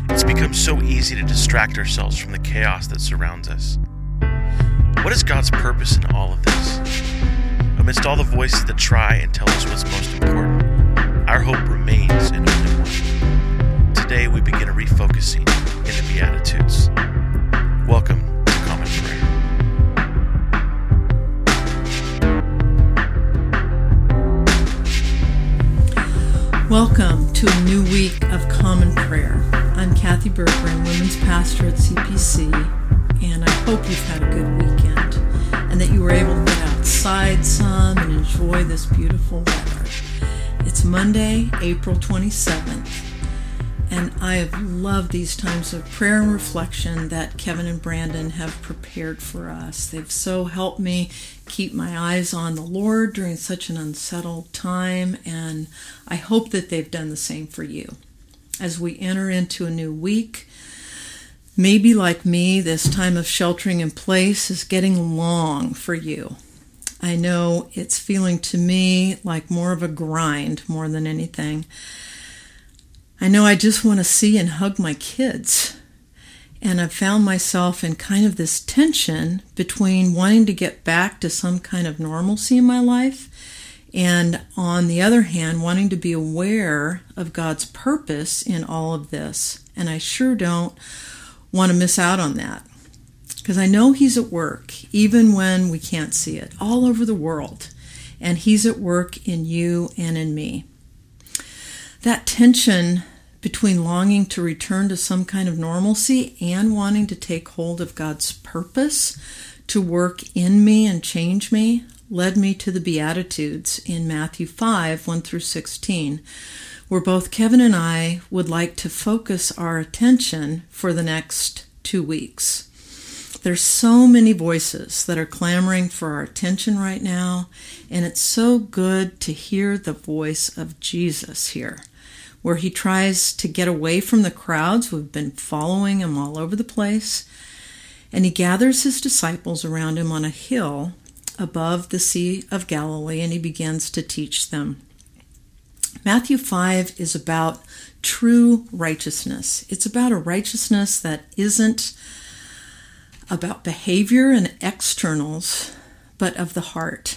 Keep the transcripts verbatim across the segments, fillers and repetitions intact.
It's become so easy to distract ourselves from the chaos that surrounds us. What is God's purpose in all of this? Amidst all the voices that try and tell us what's most important, our hope remains in only one. Today we begin a refocusing in the Beatitudes. Welcome to Common Prayer. Welcome to a new week of Common Prayer. I'm Kathy Berggren, Women's Pastor at C P C, and I hope you've had a good weekend and that you were able to get outside some and enjoy this beautiful weather. It's Monday, April twenty-seventh, and I have loved these times of prayer and reflection that Kevin and Brandon have prepared for us. They've so helped me keep my eyes on the Lord during such an unsettled time, and I hope that they've done the same for you. As we enter into a new week, maybe like me, this time of sheltering in place is getting long for you. I know it's feeling to me like more of a grind more than anything. I know I just want to see and hug my kids. And I've found myself in kind of this tension between wanting to get back to some kind of normalcy in my life and, on the other hand, wanting to be aware of God's purpose in all of this. And I sure don't want to miss out on that, because I know He's at work, even when we can't see it, all over the world. And He's at work in you and in me. That tension between longing to return to some kind of normalcy and wanting to take hold of God's purpose to work in me and change me led me to the Beatitudes in Matthew five, one through sixteen, where both Kevin and I would like to focus our attention for the next two weeks. There's so many voices that are clamoring for our attention right now, and it's so good to hear the voice of Jesus here, where He tries to get away from the crowds who have been following Him all over the place, and He gathers His disciples around Him on a hill above the Sea of Galilee, and He begins to teach them. Matthew five is about true righteousness. It's about a righteousness that isn't about behavior and externals, but of the heart.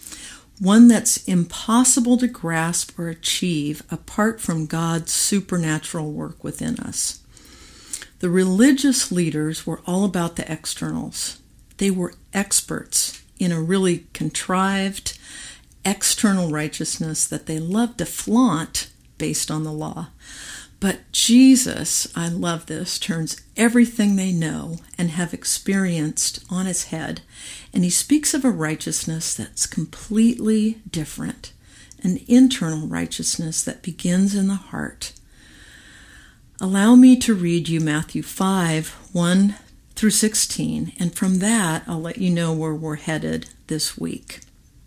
One that's impossible to grasp or achieve apart from God's supernatural work within us. The religious leaders were all about the externals. They were experts in a really contrived external righteousness that they loved to flaunt based on the law. But Jesus, I love this, turns everything they know and have experienced on His head, and He speaks of a righteousness that's completely different, an internal righteousness that begins in the heart. Allow me to read you Matthew five, one through sixteen, and from that I'll let you know where we're headed this week.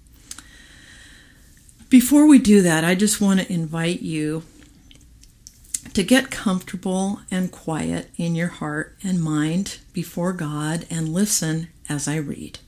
Before we do that, I just want to invite you to get comfortable and quiet in your heart and mind before God and listen as I read.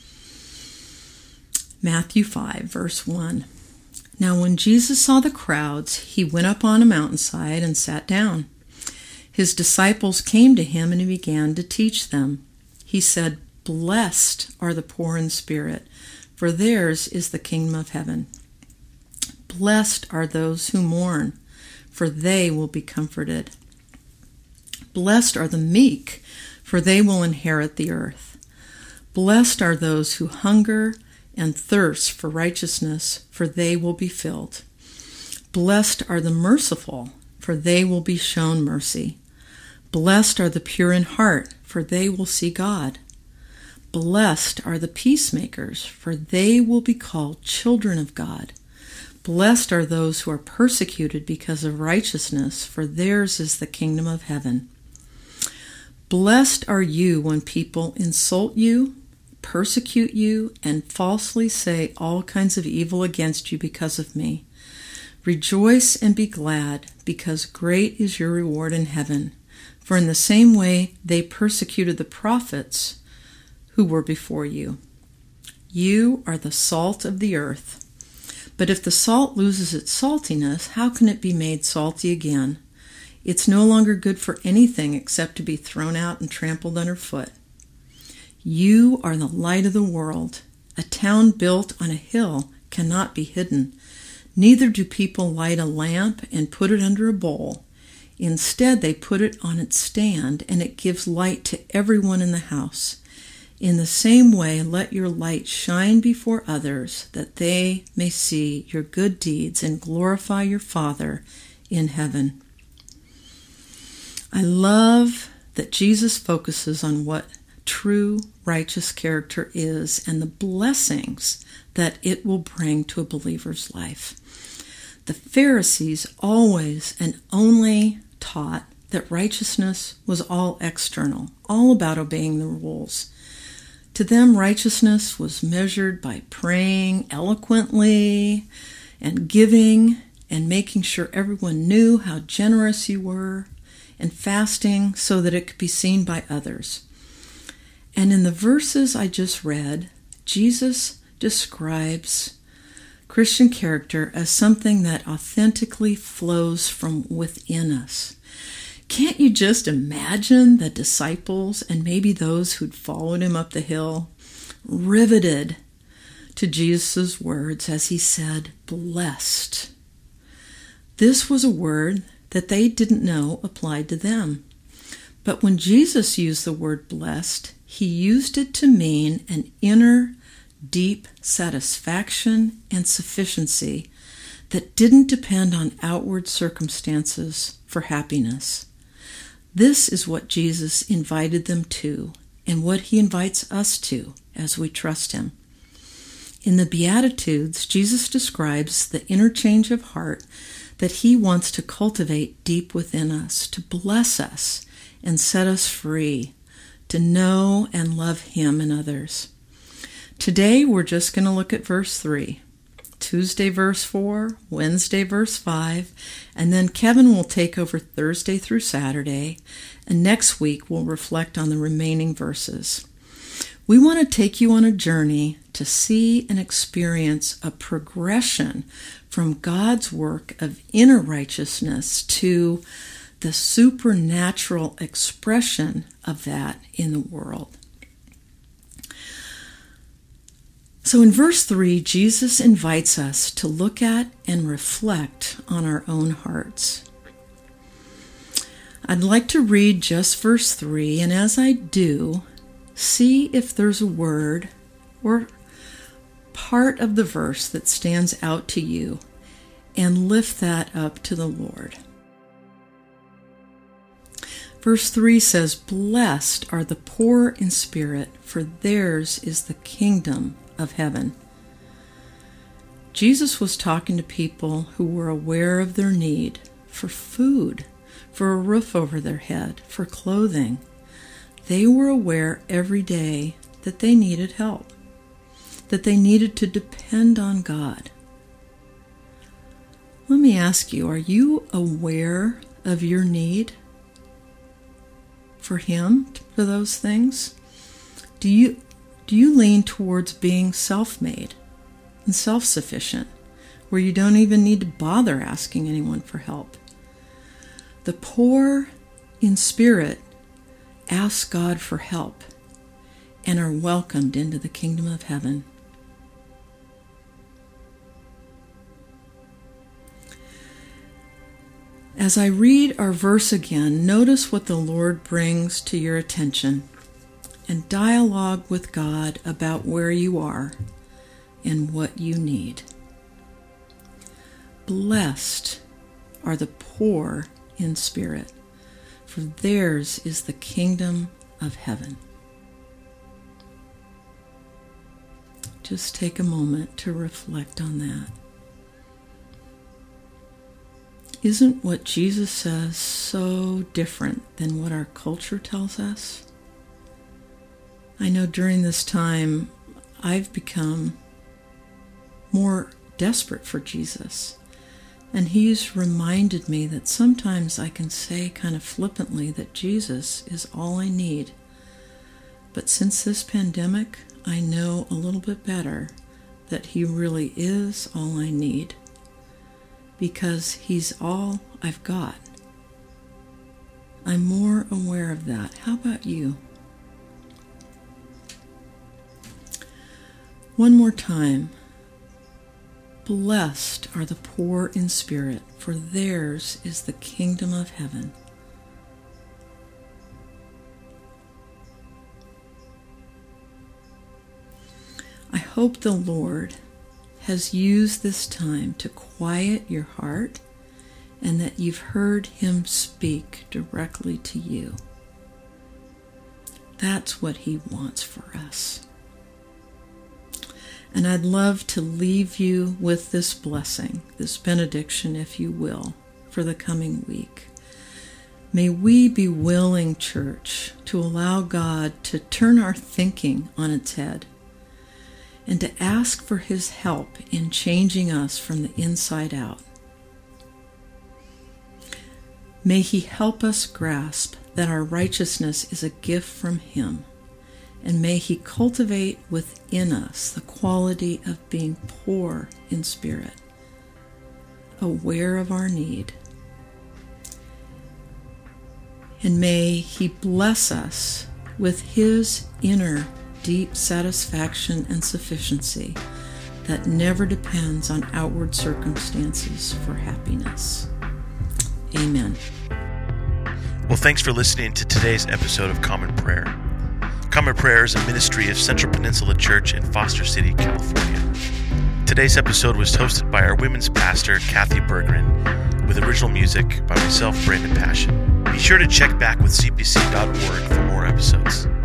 Matthew five, verse one. Now when Jesus saw the crowds, He went up on a mountainside and sat down. His disciples came to Him, and He began to teach them. He said, "Blessed are the poor in spirit, for theirs is the kingdom of heaven. Blessed are those who mourn, for they will be comforted. Blessed are the meek, for they will inherit the earth. Blessed are those who hunger and thirst for righteousness, for they will be filled. Blessed are the merciful, for they will be shown mercy. Blessed are the pure in heart, for they will see God. Blessed are the peacemakers, for they will be called children of God. Blessed are those who are persecuted because of righteousness, for theirs is the kingdom of heaven. Blessed are you when people insult you, persecute you, and falsely say all kinds of evil against you because of me. Rejoice and be glad, because great is your reward in heaven. For in the same way they persecuted the prophets who were before you. You are the salt of the earth. But if the salt loses its saltiness, how can it be made salty again? It's no longer good for anything except to be thrown out and trampled underfoot. You are the light of the world. A town built on a hill cannot be hidden. Neither do people light a lamp and put it under a bowl. Instead, they put it on its stand, and it gives light to everyone in the house. In the same way, let your light shine before others, that they may see your good deeds and glorify your Father in heaven. I love that Jesus focuses on what true righteous character is and the blessings that it will bring to a believer's life. The Pharisees always and only taught that righteousness was all external, all about obeying the rules. To them, righteousness was measured by praying eloquently and giving and making sure everyone knew how generous you were, and fasting so that it could be seen by others. And in the verses I just read, Jesus describes Christian character as something that authentically flows from within us. Can't you just imagine the disciples and maybe those who'd followed him up the hill, riveted to Jesus' words as he said, blessed? This was a word that they didn't know applied to them. But when Jesus used the word blessed, he used it to mean an inner, deep satisfaction and sufficiency that didn't depend on outward circumstances for happiness. This is what Jesus invited them to, and what he invites us to as we trust him. In the Beatitudes, Jesus describes the inner change of heart that he wants to cultivate deep within us, to bless us and set us free, to know and love him and others. Today, we're just going to look at verse three. Tuesday, verse four, Wednesday, verse five, and then Kevin will take over Thursday through Saturday, and next week we'll reflect on the remaining verses. We want to take you on a journey to see and experience a progression from God's work of inner righteousness to the supernatural expression of that in the world. So in verse three, Jesus invites us to look at and reflect on our own hearts. I'd like to read just verse three, and as I do, see if there's a word or part of the verse that stands out to you, and lift that up to the Lord. Verse three says, "Blessed are the poor in spirit, for theirs is the kingdom of heaven." Jesus was talking to people who were aware of their need for food, for a roof over their head, for clothing. They were aware every day that they needed help, that they needed to depend on God. Let me ask you, are you aware of your need for him, for those things? Do you Do you lean towards being self-made and self-sufficient, where you don't even need to bother asking anyone for help? The poor in spirit ask God for help and are welcomed into the kingdom of heaven. As I read our verse again, notice what the Lord brings to your attention, and dialogue with God about where you are and what you need. Blessed are the poor in spirit, for theirs is the kingdom of heaven. Just take a moment to reflect on that. Isn't what Jesus says so different than what our culture tells us? I know during this time, I've become more desperate for Jesus. And he's reminded me that sometimes I can say kind of flippantly that Jesus is all I need. But since this pandemic, I know a little bit better that he really is all I need, because he's all I've got. I'm more aware of that. How about you? One more time. Blessed are the poor in spirit, for theirs is the kingdom of heaven. I hope the Lord has used this time to quiet your heart and that you've heard Him speak directly to you. That's what He wants for us. And I'd love to leave you with this blessing, this benediction, if you will, for the coming week. May we be willing, church, to allow God to turn our thinking on its head and to ask for His help in changing us from the inside out. May He help us grasp that our righteousness is a gift from Him, and may He cultivate within us the quality of being poor in spirit, aware of our need. And may He bless us with His inner deep satisfaction and sufficiency that never depends on outward circumstances for happiness. Amen. Well, thanks for listening to today's episode of Common Prayer. Common Prayer is a ministry of Central Peninsula Church in Foster City, California. Today's episode was hosted by our women's pastor, Kathy Berggren, with original music by myself, Brandon Passion. Be sure to check back with C P C dot org for more episodes.